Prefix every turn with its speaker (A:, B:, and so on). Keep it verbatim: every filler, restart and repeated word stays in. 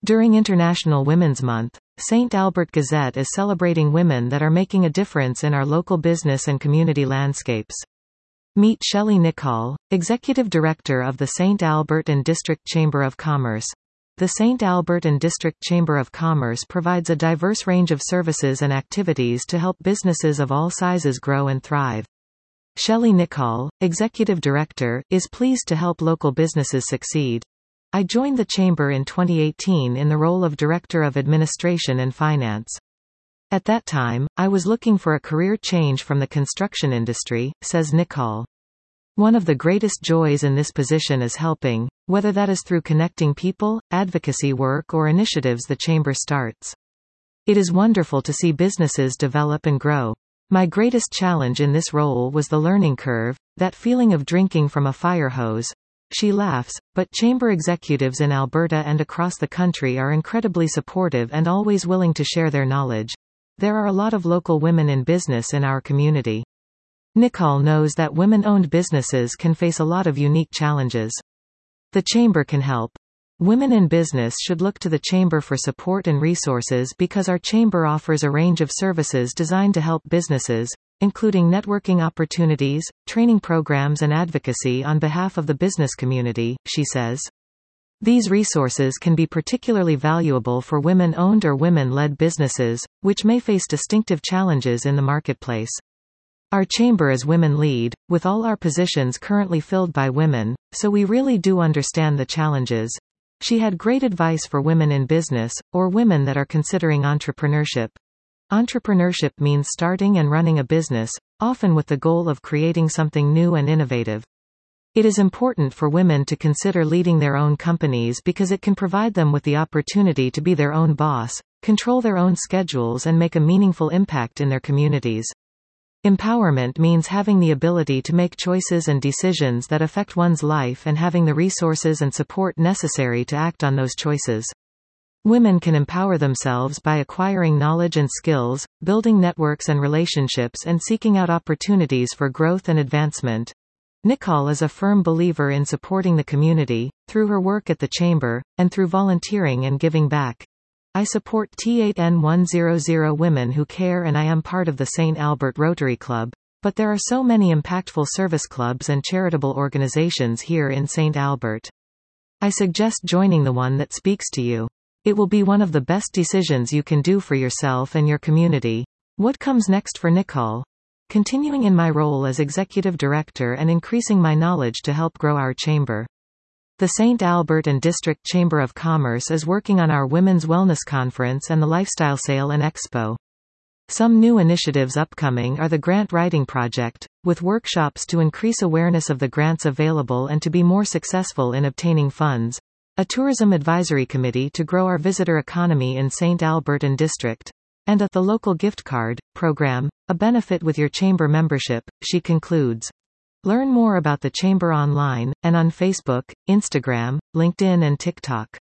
A: During International Women's Month, Saint Albert Gazette is celebrating women that are making a difference in our local business and community landscapes. Meet Shelley Nichol, Executive Director of the Saint Albert and District Chamber of Commerce. The Saint Albert and District Chamber of Commerce provides a diverse range of services and activities to help businesses of all sizes grow and thrive. Shelley Nichol, Executive Director, is pleased to help local businesses succeed. I joined the Chamber in twenty eighteen in the role of Director of Administration and Finance. At that time, I was looking for a career change from the construction industry, says Nichol. One of the greatest joys in this position is helping, whether that is through connecting people, advocacy work or initiatives the Chamber starts. It is wonderful to see businesses develop and grow. My greatest challenge in this role was the learning curve, that feeling of drinking from a fire hose. She laughs, but Chamber executives in Alberta and across the country are incredibly supportive and always willing to share their knowledge. There are a lot of local women in business in our community. Nichol knows that women-owned businesses can face a lot of unique challenges. The Chamber can help. Women in business should look to the Chamber for support and resources because our Chamber offers a range of services designed to help businesses, including networking opportunities, training programs and advocacy on behalf of the business community, she says. These resources can be particularly valuable for women-owned or women-led businesses, which may face distinctive challenges in the marketplace. Our Chamber is women-lead, with all our positions currently filled by women, so we really do understand the challenges. She had great advice for women in business, or women that are considering entrepreneurship. Entrepreneurship means starting and running a business, often with the goal of creating something new and innovative. It is important for women to consider leading their own companies because it can provide them with the opportunity to be their own boss, control their own schedules and make a meaningful impact in their communities. Empowerment means having the ability to make choices and decisions that affect one's life and having the resources and support necessary to act on those choices. Women can empower themselves by acquiring knowledge and skills, building networks and relationships and seeking out opportunities for growth and advancement. Nichol is a firm believer in supporting the community, through her work at the Chamber, and through volunteering and giving back. I support T eight N one hundred Women Who Care and I am part of the Saint Albert Rotary Club, but there are so many impactful service clubs and charitable organizations here in Saint Albert. I suggest joining the one that speaks to you. It will be one of the best decisions you can do for yourself and your community. What comes next for Nichol? Continuing in my role as Executive Director and increasing my knowledge to help grow our Chamber. The Saint Albert and District Chamber of Commerce is working on our Women's Wellness Conference and the Lifestyle Sale and Expo. Some new initiatives upcoming are the Grant Writing Project, with workshops to increase awareness of the grants available and to be more successful in obtaining funds. A Tourism Advisory Committee to grow our visitor economy in Saint Albert and District. And a The Local Gift Card program, a benefit with your Chamber membership, she concludes. Learn more about the Chamber online, and on Facebook, Instagram, LinkedIn and TikTok.